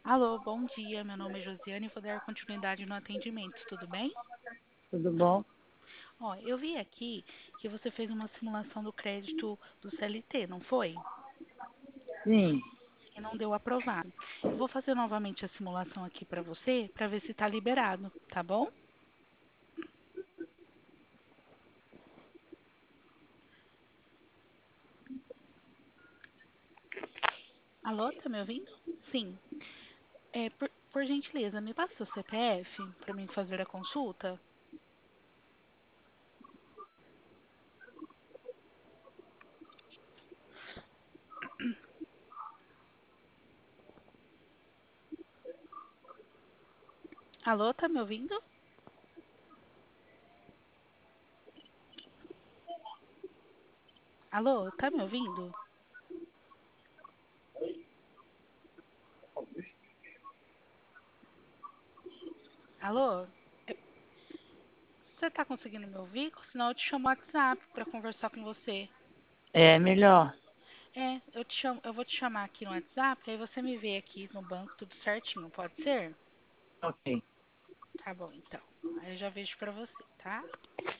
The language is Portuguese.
Alô, bom dia. Meu nome é Josiane e vou dar continuidade no atendimento, tudo bem? Tudo bom? Ó, eu vi aqui que você fez uma simulação do crédito do CLT, não foi? Sim. E não deu aprovado. Eu vou fazer novamente a simulação aqui para você, para ver se está liberado, tá bom? Alô, tá me ouvindo? Sim. Por gentileza, me passa o CPF para mim fazer a consulta? Alô, tá me ouvindo? Alô, tá me ouvindo? Alô? Eu- Você tá conseguindo me ouvir? Senão eu te chamo no WhatsApp para conversar com você. É melhor. Eu vou te chamar aqui no WhatsApp, aí você me vê aqui no banco tudo certinho, pode ser? Ok. Tá bom, então. Aí eu já vejo pra você, tá?